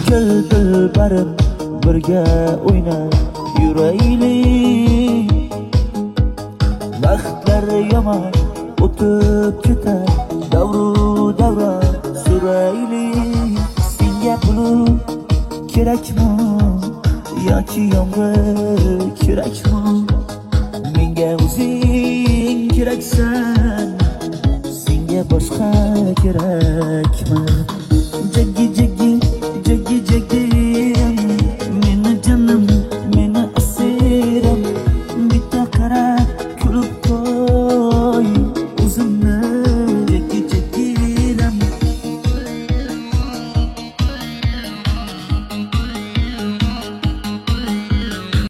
kel dilbarim birga o'ynab yuraylik. Vaqtlar yomon o'tib ketar, davru davron suraylik. Senga bulut kerakmi yoki yomg'ir kerakmi? Menga o'zing keraksan, senga boshqa kerakmi?